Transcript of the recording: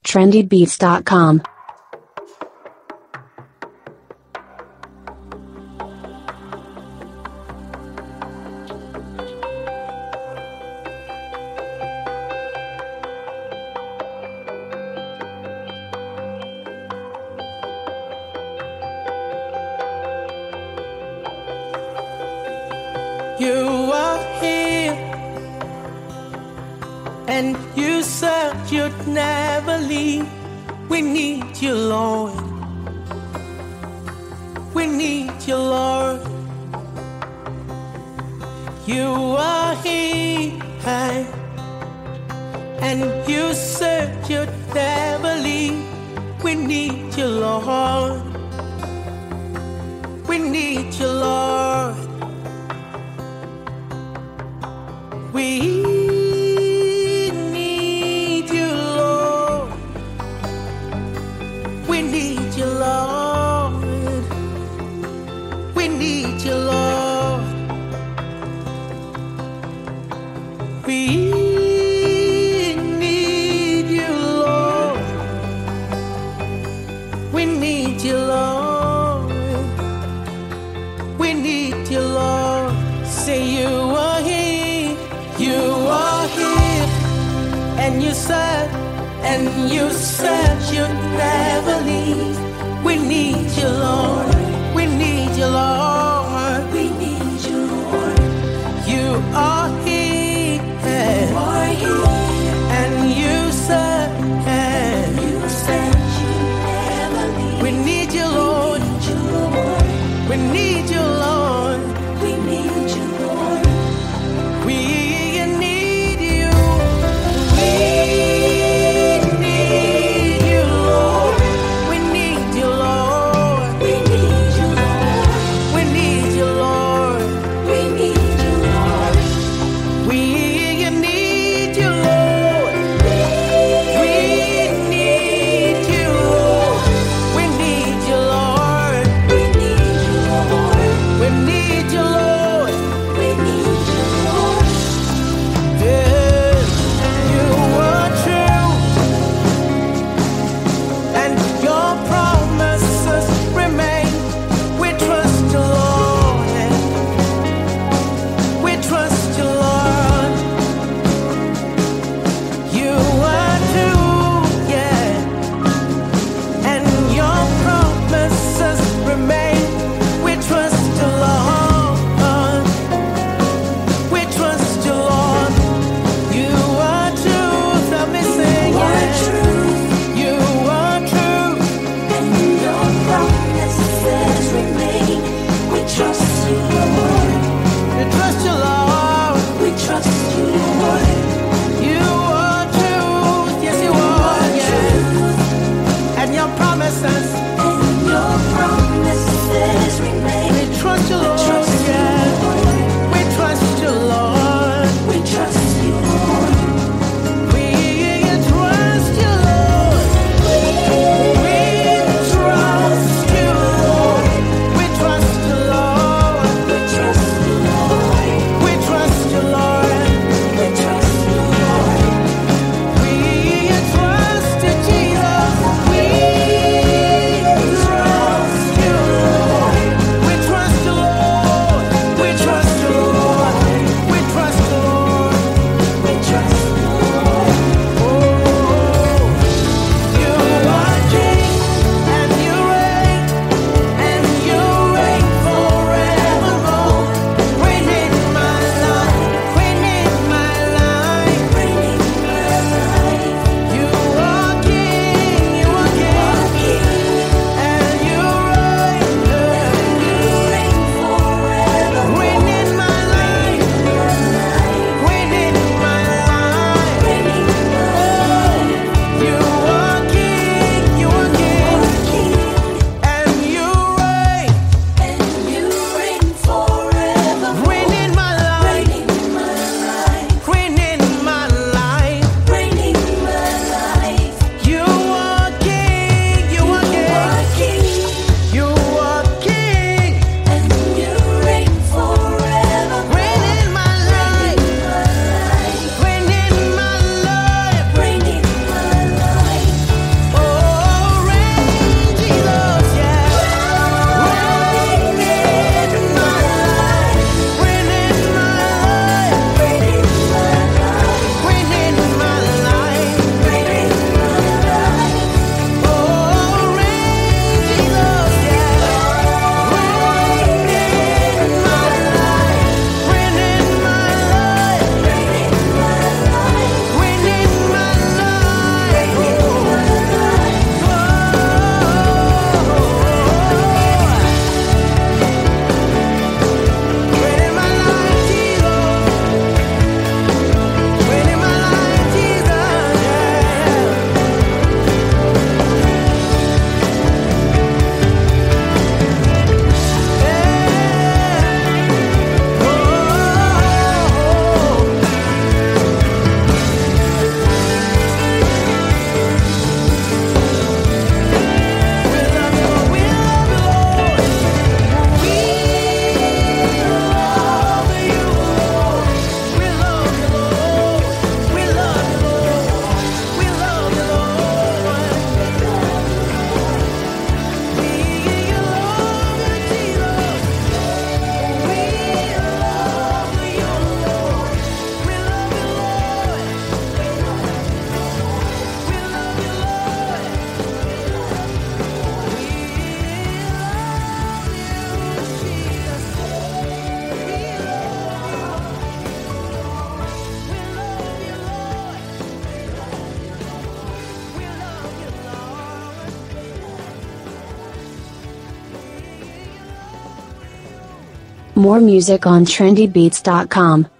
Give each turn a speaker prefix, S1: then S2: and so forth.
S1: trendybeats.com.
S2: You are here, and you said you'd never leave. We need you, Lord. We need you, Lord. You are here, and you said you'd never leave. We need you, Lord. We need you, Lord. We need you, Lord. We need you, Lord. We need you, Lord. We need you, Lord. We need you, Lord. We need you, Lord. Say you are here. You are here, and you said you'd never leave. We need you, Lord. We need you, Lord. We need you, Lord. You are here, and you said you'd never leave. We need you, Lord. We need you, Lord. We need you, Lord. We need you. We need you, Lord. We need you, Lord. We need you, Lord. We need you, Lord. We need you, Lord.
S1: More music on trendybeats.com.